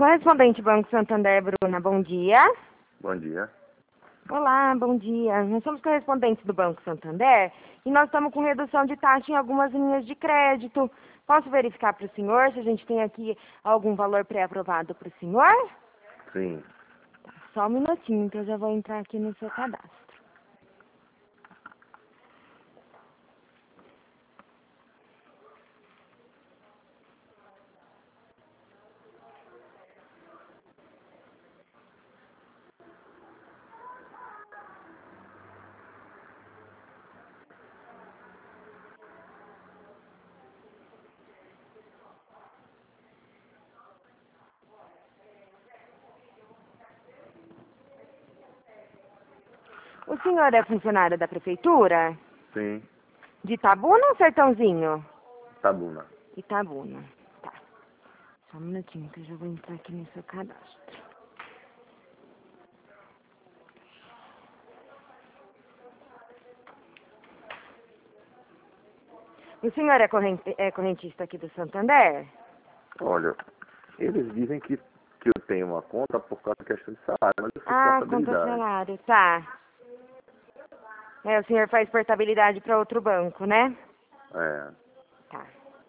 Correspondente Banco Santander, Bruna, bom dia. Bom dia. Olá, bom dia. Nós somos correspondentes do Banco Santander e nós estamos com redução de taxa em algumas linhas de crédito. Posso verificar para o senhor se a gente tem aqui algum valor pré-aprovado para o senhor? Sim. Tá, só um minutinho que eu já vou entrar aqui no seu cadastro. O senhor é funcionário da prefeitura? Sim. De Itabuna ou Sertãozinho? Tabuna. Itabuna. Tá. Só um minutinho que eu já vou entrar aqui no seu cadastro. O senhor é correntista aqui do Santander? Olha, eles dizem que eu tenho uma conta por causa da questão de salário, mas eu fiz Conta portabilidade. salário, tá. O senhor faz portabilidade para outro banco, né? É. Tá.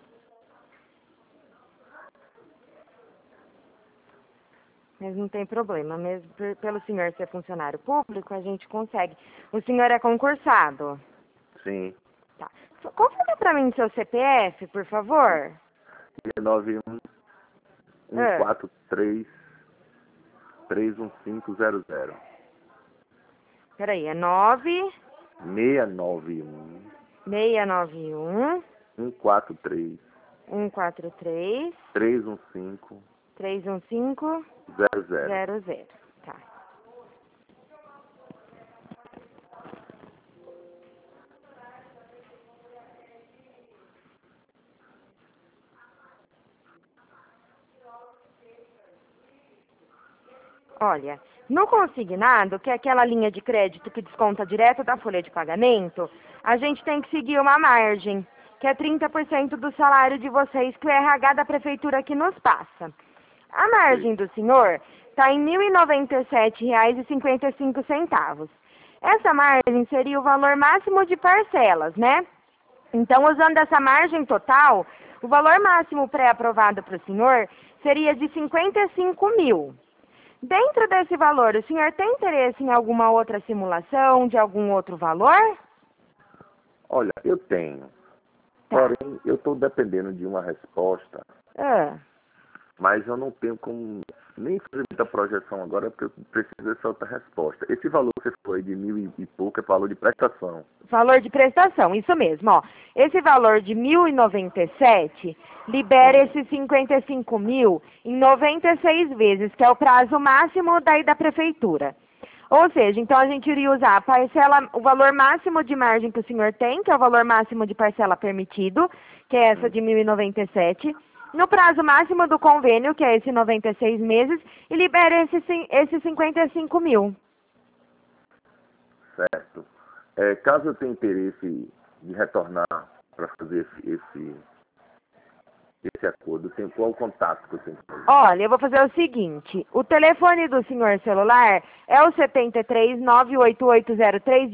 Mas não tem problema, mesmo pelo senhor ser funcionário público, a gente consegue. O senhor é concursado? Sim. Tá. Confirma para mim seu CPF, por favor. 691 143 31500. Peraí, é 9 691 691 143 143 315 315 00. 00. Tá. Olha, no consignado, que é aquela linha de crédito que desconta direto da folha de pagamento, a gente tem que seguir uma margem, que é 30% do salário de vocês que o RH da prefeitura aqui nos passa. A margem do senhor está em R$ 1.097,55. Essa margem seria o valor máximo de parcelas, né? Então, usando essa margem total, o valor máximo pré-aprovado para o senhor seria de 55 mil. Dentro desse valor, o senhor tem interesse em alguma outra simulação, de algum outro valor? Olha, eu tenho. Tá. Porém, eu estou dependendo de uma resposta, mas eu não tenho como nem fazer muita projeção agora, porque eu preciso dessa outra resposta. Esse valor que você falou aí de 1.000 e pouco é valor de prestação. Valor de prestação, isso mesmo, ó. Esse valor de 1.097 libera esses 55 mil em 96 vezes, que é o prazo máximo daí da prefeitura. Ou seja, então a gente iria usar a parcela, o valor máximo de margem que o senhor tem, que é o valor máximo de parcela permitido, que é essa de 1.097, no prazo máximo do convênio, que é esse 96 meses, e libera esses 55 mil. Certo. Caso eu tenha interesse de retornar para fazer esse acordo, qual o contato que eu tenho que fazer? Olha, eu vou fazer o seguinte, o telefone do senhor celular é o 73 98803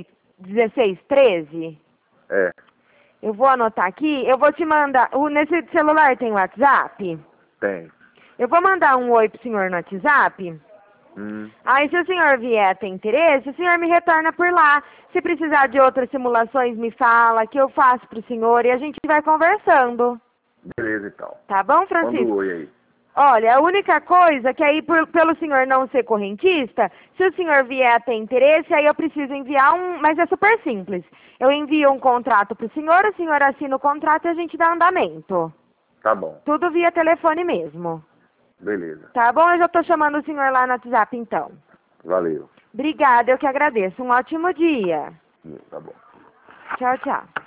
1613? É, Eu vou anotar aqui, eu vou te mandar, nesse celular tem WhatsApp? tem. Eu vou mandar um oi pro senhor no WhatsApp. Aí, se o senhor vier a ter interesse, o senhor me retorna por lá. Se precisar de outras simulações, me fala, que eu faço pro senhor e a gente vai conversando. Beleza, então. Tá bom, Manda Francisco? um oi aí. Olha, a única coisa que aí, pelo senhor não ser correntista, se o senhor vier a ter interesse, aí eu preciso enviar mas é super simples. Eu envio um contrato pro senhor assina o contrato e a gente dá andamento. Tá bom. Tudo via telefone mesmo. Beleza. Tá bom? Eu já tô chamando o senhor lá no WhatsApp, então. Valeu. Obrigada, eu que agradeço. Um ótimo dia. Tá bom. Tchau, tchau.